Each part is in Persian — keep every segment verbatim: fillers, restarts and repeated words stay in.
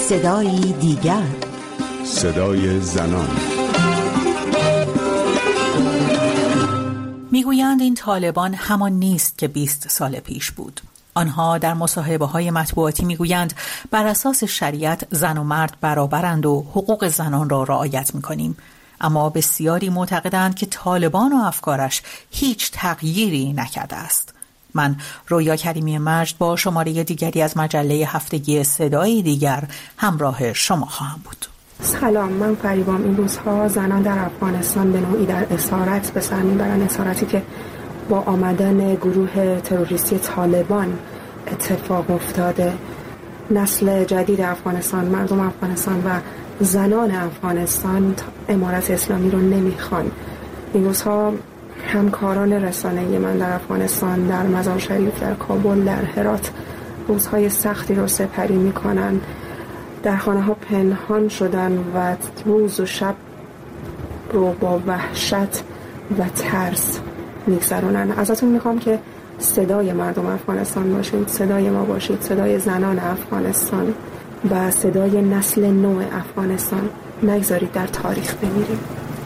صدایی دیگر، صدای زنان. میگویند این طالبان همان نیست که بیست سال پیش بود. آنها در مصاحبه‌های مطبوعاتی میگویند بر اساس شریعت زن و مرد برابرند و حقوق زنان را رعایت میکنیم. اما بسیاری معتقدند که طالبان و افکارش هیچ تغییری نکرده است. من رویا کریمی مجد با شماره دیگری از مجله هفتگی صدای دیگر همراه شما خواهم بود. سلام، من فریبام. این روزها زنان در افغانستان به نوعی در اسارت به سر میبرند، اسارتی که با آمدن گروه تروریستی طالبان اتفاق افتاده. نسل جدید افغانستان، مردم افغانستان و زنان افغانستان امارت اسلامی رو نمیخوان. این روزها همکاران رسانه‌ای من در افغانستان، در مزار شریف، در کابل، در هرات روزهای سختی رو سپری میکنن. در خانه ها پنهان شدن و روز و شب رو با وحشت و ترس میگذرونن. ازتون میخوام که صدای مردم افغانستان باشید، صدای ما باشید، صدای زنان افغانستان و صدای نسل نو افغانستان. نگذارید در تاریخ بمیریم.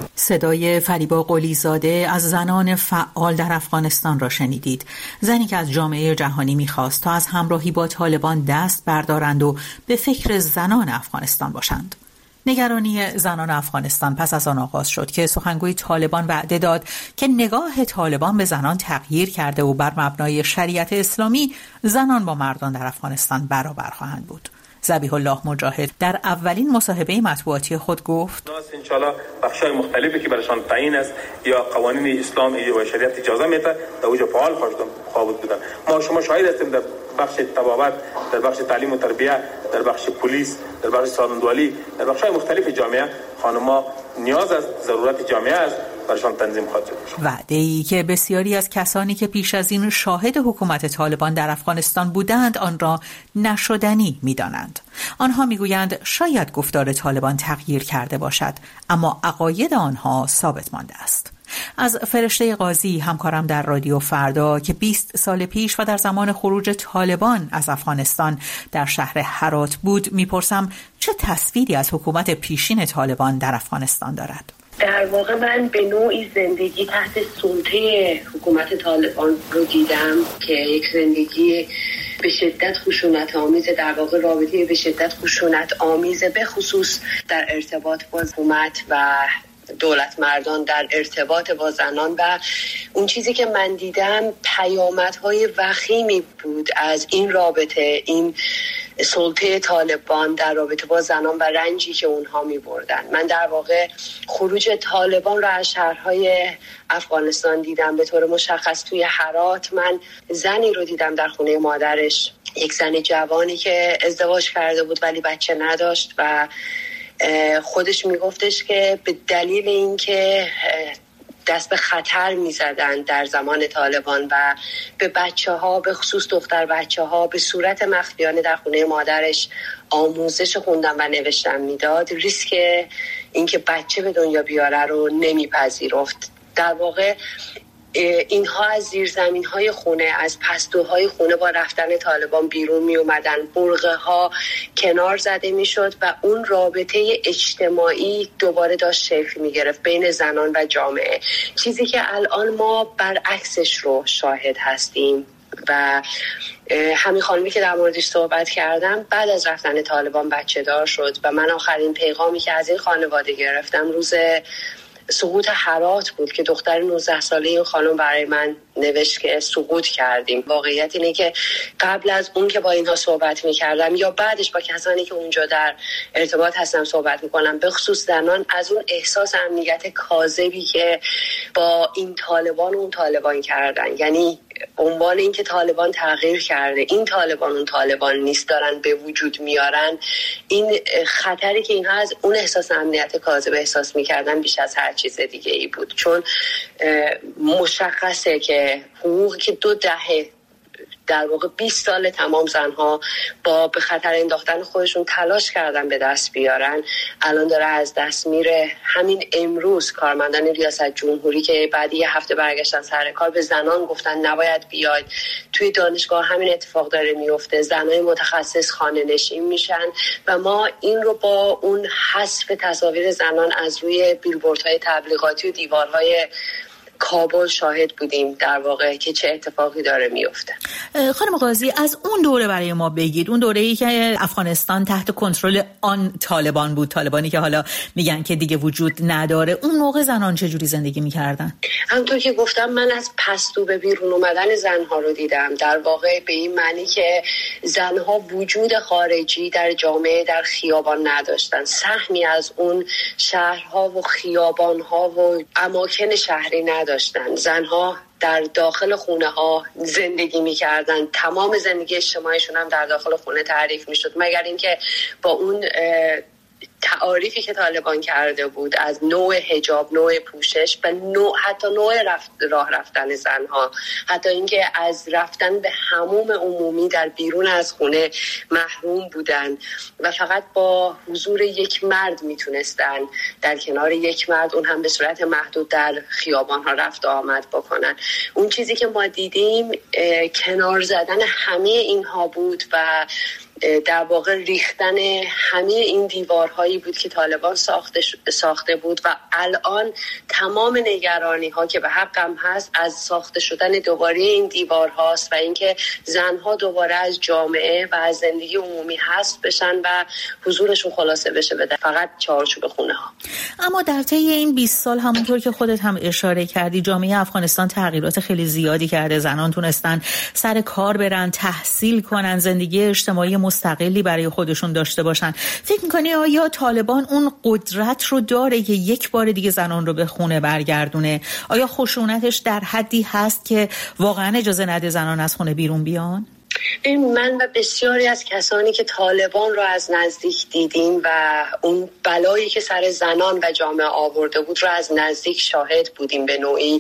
صدای فریبا قلی‌زاده از زنان فعال در افغانستان را شنیدید. زنی که از جامعه جهانی می‌خواست تا از همراهی با طالبان دست بردارند و به فکر زنان افغانستان باشند. نگرانی زنان افغانستان پس از آن آغاز شد که سخنگوی طالبان وعده داد که نگاه طالبان به زنان تغییر کرده و بر مبنای شریعت اسلامی زنان با مردان در افغانستان برابر خواهند بود. ذبیح الله مجاهد در اولین مصاحبه مطبوعاتی خود گفت: ناس انشالله بخشای مختلفی که برشان تعیین است یا قوانین اسلام و شریعت اجازه میده در اوج فعال خواهد بودن. ما شما شاهد هستیم در بخش طبابت، در بخش تعلیم و تربیت، در بخش پلیس، در بخش سالمندوالی، در بخشای مختلف جامعه خانم‌ها نیاز است، ضرورت جامعه است برشان تنظیم خواهد شد. وعده‌ای که بسیاری از کسانی که پیش از این شاهد حکومت طالبان در افغانستان بودند آن را نشدنی می‌دانند. آنها می‌گویند شاید گفتار طالبان تغییر کرده باشد، اما عقاید آنها ثابت مانده است. از فرشته قاضی، همکارم در رادیو فردا که بیست سال پیش و در زمان خروج طالبان از افغانستان در شهر هرات بود، میپرسم چه تصویری از حکومت پیشین طالبان در افغانستان دارد. در واقع من به نوعی زندگی تحت سلطه حکومت طالبان رو دیدم که یک زندگی به شدت خشونت آمیزه، در واقع رابطه به شدت خشونت آمیزه، به خصوص در ارتباط با حکومت و دولت مردان، در ارتباط با زنان. و اون چیزی که من دیدم پیامدهای وخیمی بود از این رابطه، این سلطه طالبان در رابطه با زنان و رنجی که اونها می بردن. من در واقع خروج طالبان را از شهرهای افغانستان دیدم. به طور مشخص توی هرات من زنی رو دیدم در خونه مادرش، یک زن جوانی که ازدواج کرده بود ولی بچه نداشت و خودش میگفتش که به دلیل اینکه دست به خطر میزدن در زمان طالبان و به بچه ها، به خصوص دختر بچه ها، به صورت مخفیانه در خونه مادرش آموزش خوندن و نوشتن میداد، ریسک اینکه بچه به دنیا بیاره رو نمیپذیرفت. در واقع اینها از زیرزمین‌های خونه، از پستوهای خونه با رفتن طالبان بیرون می اومدن، برقه ها کنار زده می شد و اون رابطه اجتماعی دوباره داشت شکل می گرفت بین زنان و جامعه، چیزی که الان ما برعکسش رو شاهد هستیم. و همین خانمی که در موردش صحبت کردم بعد از رفتن طالبان بچه دار شد و من آخرین پیغامی که از این خانواده گرفتم روز سقوط هرات بود که دختر نوزده ساله این خانم برای من نوشت که سقوط کردیم. واقعیت اینه که قبل از اون که با اینها صحبت میکردم یا بعدش با کسانی که اونجا در ارتباط هستم صحبت میکنم، به خصوص زنان، از اون احساس امنیت کاذبی که با این طالبان و اون طالبان کردن، یعنی عنوان این که طالبان تغییر کرده، این طالبان اون طالبان نیست، دارن به وجود میارن، این خطری که اینها از اون احساس امنیت کاذب احساس میکردن بیش از هر چیز دیگه ای بود. چون مشخصه که حقوقی که دو دهه در واقع بیست سال تمام زنها با به خطر انداختن خودشون تلاش کردن به دست بیارن، الان داره از دست میره. همین امروز کارمندان ریاست جمهوری که بعد یه هفته برگشتن سر کار به زنان گفتن نباید بیاید. توی دانشگاه همین اتفاق داره میفته، زنای متخصص خانه نشین میشن و ما این رو با اون حذف تصاویر زنان از روی بیلبوردهای تبلیغاتی و دیوارهای کابل شاهد بودیم در واقع که چه اتفاقی داره میفته. خانم قاضی، از اون دوره برای ما بگید، اون دوره‌ای که افغانستان تحت کنترل آن طالبان بود، طالبانی که حالا میگن که دیگه وجود نداره، اون موقع زنان چه جوری زندگی میکردن؟ همونطور که گفتم من از پستو به بیرون اومدن زنها رو دیدم، در واقع به این معنی که زنها وجود خارجی در جامعه در خیابان نداشتن، سهمی از اون شهرها و خیابانها و اماکن شهری نداشتن. داشتن. زنها در داخل خونه ها زندگی می کردن، تمام زندگی اجتماعیشون هم در داخل خونه تعریف می شد، مگر اینکه با اون تعاریفی که طالبان کرده بود از نوع حجاب، نوع پوشش و نوع حتی نوع رفت راه رفتن زنها، حتی اینکه از رفتن به حموم عمومی در بیرون از خونه محروم بودن و فقط با حضور یک مرد میتونستن در کنار یک مرد، اون هم به صورت محدود، در خیابان ها رفت و آمد بکنن. اون چیزی که ما دیدیم کنار زدن همه اینها بود و در واقع ریختن همه این دیوارهایی بود که طالبان ساخته ساخته بود و الان تمام نگرانی ها که به حقم هست از ساخته شدن دوباره این دیوارهاست و اینکه زنها دوباره از جامعه و از زندگی عمومی حذف بشن و حضورشون خلاصه بشه به فقط چارچوب خونه ها. اما در طی این بیست سال همونطور که خودت هم اشاره کردی، جامعه افغانستان تغییرات خیلی زیادی کرده. زنان تونستن سر کار برن، تحصیل کنن، زندگی اجتماعی مستقلی برای خودشون داشته باشن. فکر میکنی آیا طالبان اون قدرت رو داره که یک بار دیگه زنان رو به خونه برگردونه؟ آیا خشونتش در حدی هست که واقعا اجازه نده زنان از خونه بیرون بیان؟ من و بسیاری از کسانی که طالبان رو از نزدیک دیدیم و اون بلایی که سر زنان و جامعه آورده بود رو از نزدیک شاهد بودیم، به نوعی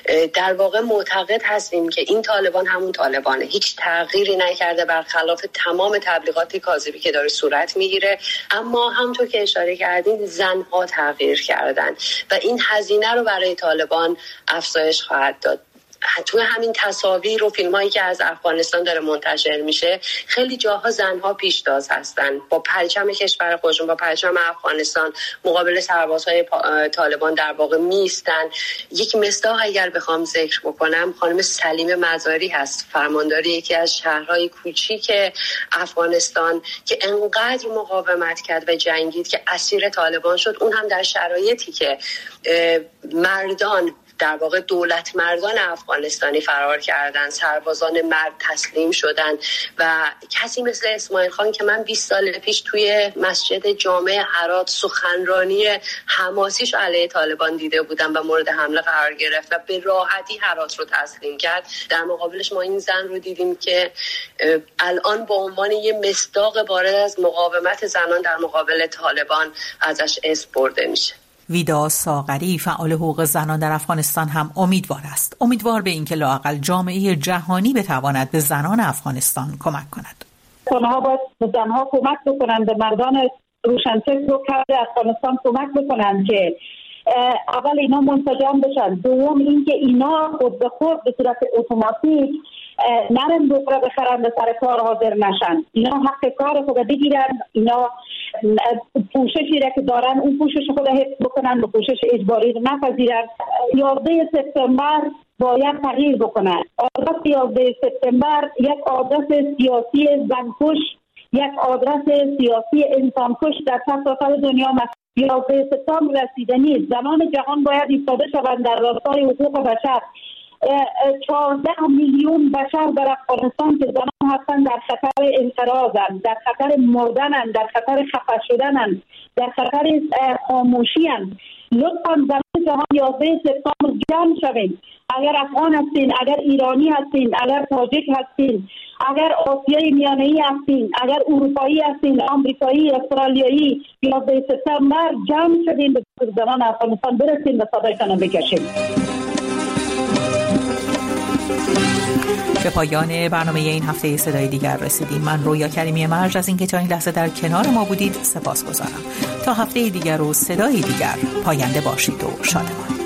در واقع معتقد هستیم که این طالبان همون طالبانه، هیچ تغییری نکرده برخلاف تمام تبلیغات کاذبی که داره صورت میگیره. اما همونطور که اشاره کردین زنها تغییر کردن و این هزینه رو برای طالبان افزایش خواهد داد. توی همین تصاویر و فیلمایی که از افغانستان داره منتشر میشه خیلی جاها زنها پیشتاز هستن، با پرچم کشور خودشون، با پرچم افغانستان مقابل سربازهای طالبان در واقع میستن. یک مصداق اگر بخوام ذکر بکنم، خانم سلیم مزاری هست، فرماندار یکی از شهرهای کوچیک افغانستان که انقدر مقاومت کرد و جنگید که اسیر طالبان شد، اون هم در شرایطی که مردان در واقع دولت مردان افغانستانی فرار کردن، سربازان مرد تسلیم شدن و کسی مثل اسماعیل خان که من بیست سال پیش توی مسجد جامع هرات سخنرانی حماسیش علیه طالبان دیده بودم و مورد حمله قرار گرفت و به راحتی هرات رو تسلیم کرد، در مقابلش ما این زن رو دیدیم که الان به عنوان یه مصداق بارز از مقاومت زنان در مقابل طالبان ازش اسم برده میشه. ویدا ساغری، فعال حقوق زنان در افغانستان، هم امیدوار است. امیدوار به اینکه لااقل جامعه جهانی بتواند به زنان افغانستان کمک کند. اونها باید به زنها کمک بکنند، به مردان روشنفکر و کرد افغانستان کمک بکنند که اول اینا منسجم بشن، دوم اینکه اینا خود به خود به صورت اتوماتیک نرم بخوره بخرن به سر کار حاضر نشن. اینا حق کار خود بگیرن، اینا پوششی را که دارن اون پوشش خود حفظ بکنن، به پوشش اجباری رو نپذیرن. یازده سپتامبر باید تغییر بکنن. آدرس یازده سپتامبر یک آدرس سیاسی زنکش، یک آدرس سیاسی انسانکش در سراسر دنیا است. یازده سپتامبر رسیدنی، زنان جهان باید ایستاده شوند در راستای حقوق بشر. چهارده میلیون بشر در افغانستان که زنان هستند در خطر انقراضند، در خطر مردنند، در خطر خفه شدنند، در خطر خاموشیند. لطفاً زنان جهان یازده سپتامبر جمع شوید. اگر افغان هستین، اگر ایرانی هستین، اگر تاجیک هستین، اگر آسیای میانه‌ای هستین، اگر اروپایی هستین، آمریکایی، استرالیایی، یازده سپتامبر جمع شدین به زنان افغانستان برسین و صدایتان بکشین. به پایان برنامه این هفته صدای دیگر رسیدیم. من رویا کریمی مرج از اینکه تا این لحظه در کنار ما بودید سپاسگزارم. تا هفته دیگر و صدای دیگر پاینده باشید و شادمان.